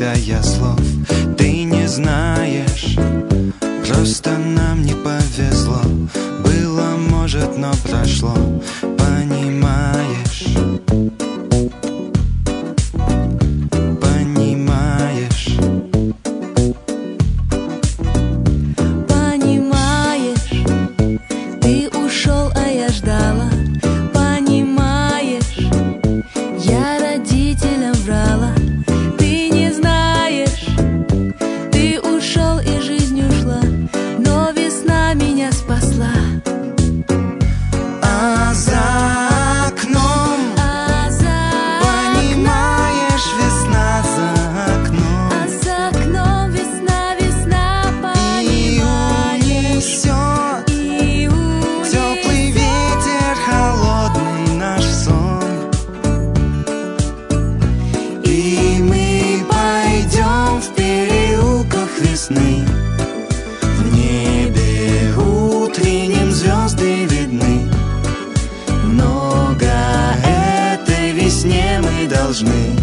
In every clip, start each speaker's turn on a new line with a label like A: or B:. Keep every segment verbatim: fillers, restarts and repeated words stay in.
A: когда я слов ты не знаешь. Просто нам не повезло. Было, может, но прошло. Понимаешь? Понимаешь?
B: Понимаешь? Ты ушел, а я ждала. Понимаешь? Я родителям врала. Ты не знаешь. Ты ушел, и жизнь ушла. Но весна меня спасла.
A: А за окном,
B: А за
A: понимаешь, весна за окном.
B: А за окном весна, весна,
A: И
B: понимаешь?
A: унесет
B: И
A: теплый ветер, холодный наш сон. И мы пойдем в переулках весны. В небе утренним звезды видны. Много этой весне мы должны.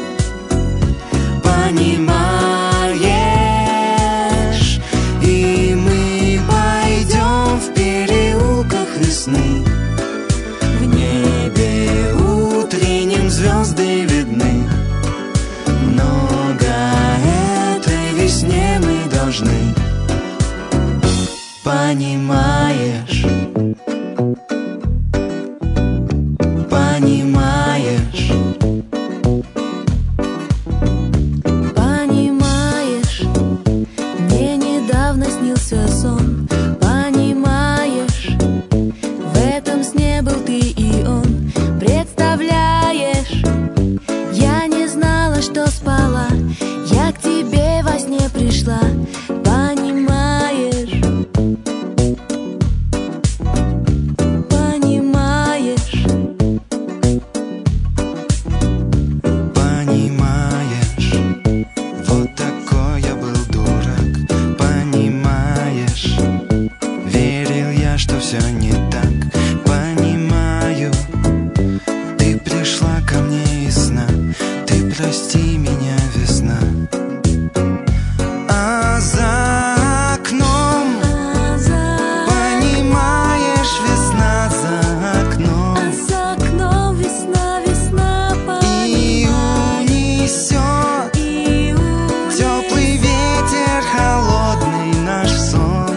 A: Понимаешь? И мы пойдем в переулках весны. В небе утренним звезды видны. Много этой весне мы должны. Понимаешь? Понимаешь?
B: Понимаешь, мне недавно снился сон. Понимаешь, в этом сне был ты и он. Представляешь, я не знала, что спала. Я к тебе во сне пришла. Понимаешь? Понимаешь?
A: Понимаешь? Вот такой я был дурак. Понимаешь? Верил я, что все не так. Понимаю, ты пришла ко мне из сна. Ты прости меня, весна. А за окном,
B: А за
A: понимаешь, весна за окном.
B: А за окном весна, весна,
A: И
B: понимаешь?
A: унесет
B: И
A: теплый ветер, холодный наш сон.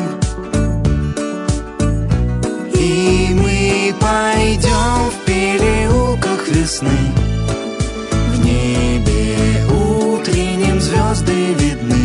A: И мы пойдем в переулках весны. В небе утренним звезды видны.